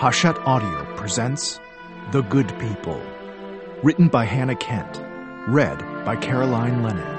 Hachette Audio presents The Good People, written by Hannah Kent, read by Caroline Lennon.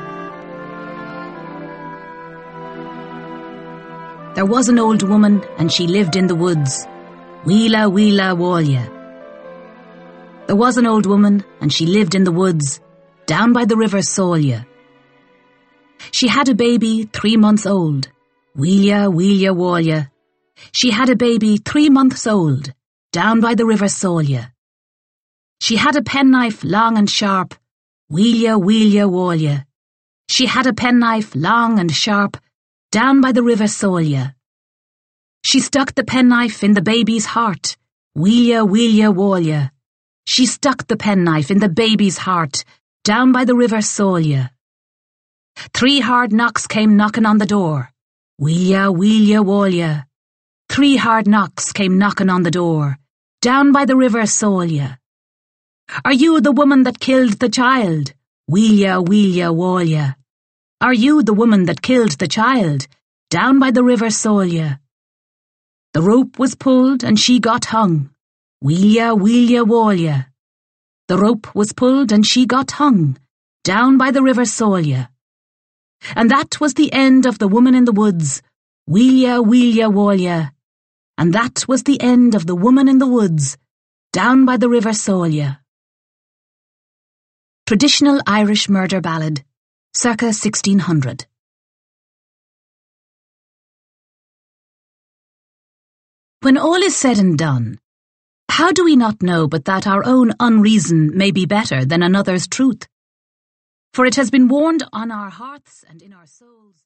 There was an old woman, and she lived in the woods. Wheela, wheela, walya. There was an old woman, and she lived in the woods, down by the river Solya. She had a baby 3 months old. Wheelia, wheelia, walya. She had a baby 3 months old, down by the river Solya. She had a penknife long and sharp. Wheelia, wheelia, walya. She had a penknife long and sharp, down by the river Solya. She stuck the penknife in the baby's heart. Wheelia, wheelia, walya. She stuck the penknife in the baby's heart, down by the river Solya. 3 hard knocks came knocking on the door. Wheelia, wheelia, walya. 3 hard knocks came knocking on the door, down by the river Solya. Are you the woman that killed the child? Wheelia, wheelia, walya. Are you the woman that killed the child, down by the river Solya? The rope was pulled and she got hung. Wheelia, wheelia, walya. The rope was pulled and she got hung, down by the river Solya. And that was the end of the woman in the woods. Wheelia, wheelia, walya. And that was the end of the woman in the woods, down by the river Solya. Traditional Irish murder ballad, circa 1600. When all is said and done, how do we not know but that our own unreason may be better than another's truth? For it has been warned on our hearts and in our souls.